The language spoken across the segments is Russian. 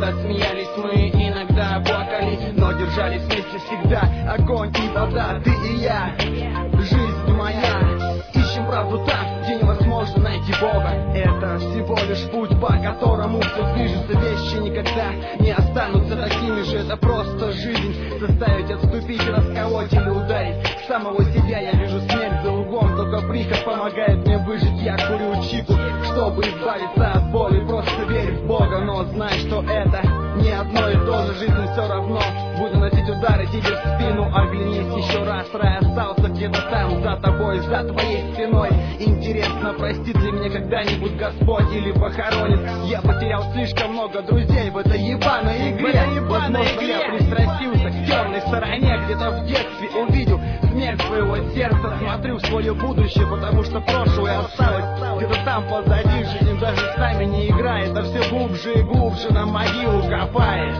иногда смеялись мы, иногда плакали, но держались вместе всегда. Огонь и вода, ты и я, жизнь моя. Ищем правду там, где невозможно найти Бога. Это всего лишь путь, по которому все движется. Вещи никогда не останутся такими же. Это просто жизнь, заставить отступить, расколоть или ударить самого себя. Я вижу смерть за углом, только приход помогает мне выжить. Я курю чипу, чтобы избавиться от боли. Просто верь в Бога, но знай, что это не одно и то же. Жизнь все равно буду носить удары тебе в спину. Оглянись еще раз, рай остался где-то там, за тобой, за твоей спиной. Интересно, простит ли меня когда-нибудь Господь или похоронит? Я потерял слишком много друзей в этой ебаной игре. Возможно, я пристрастился к темной стороне. Где-то в детстве увидел смерть своего сердца. Смотрю в свое будущее, потому что прошлое осталось где-то там позади. Жизнь даже с нами не играет, а все глубже и глубже на могилу копает.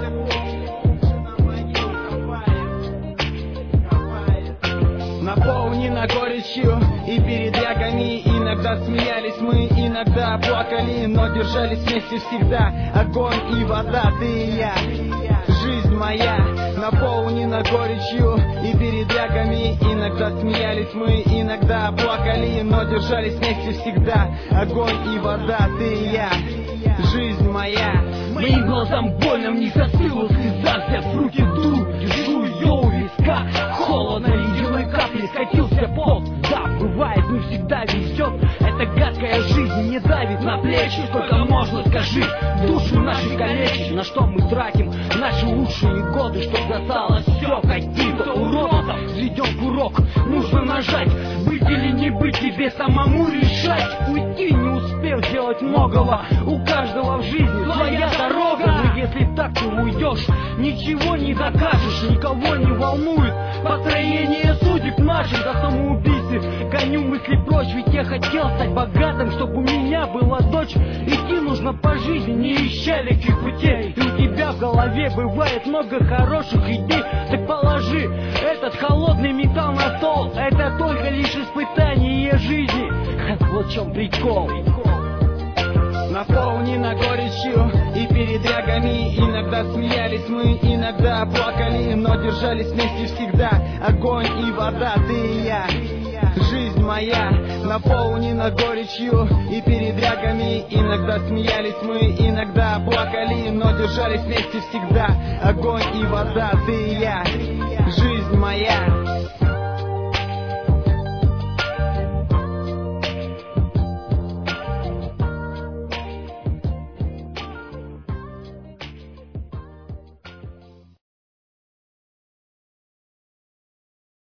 Наполнена горечью и передрягами. Иногда смеялись мы, иногда плакали, но держались вместе всегда. Огонь и вода, ты и я, жизнь моя. Наполнена горечью и передрягами. Иногда смеялись мы, иногда плакали, но держались вместе всегда. Огонь и вода, ты и я, жизнь моя. Моим глазам больно, в них застыла слеза. Взяв в руки дуру, держу ее у виска. Холодно, ледяной капли скатился пол. Да, бывает, не всегда везет. Эта гадкая жизнь не давит на плечи. Сколько можно, скажи, душу наши калечить. На что мы тратим наши лучшие годы, чтоб досталось все каким-то уродом. Взведем курок, нужно нажать. Быть или не быть, тебе самому решать. Уйти не успев сделать многого. У каждого в жизни своя дорога. Но если так ты уйдешь, ничего не докажешь. Никого не волнует построение судеб наших. За самоубийцы гоню мысли прочь. Ведь я хотел стать богатым, чтобы у меня была дочь. Идти нужно по жизни, не ища легких путей. И у тебя в голове бывает много хороших идей. Так положи этот холодный металл на стол. Это только лишь испытание жизни. Вот в чем прикол. Наполнена горечью и передрягами. Иногда смеялись мы, иногда плакали, но держались вместе всегда. Огонь и вода, ты и я, жизнь моя. Наполнена горечью и передрягами. Иногда смеялись мы, иногда плакали, но держались вместе всегда. Огонь и вода, ты и я, жизнь моя.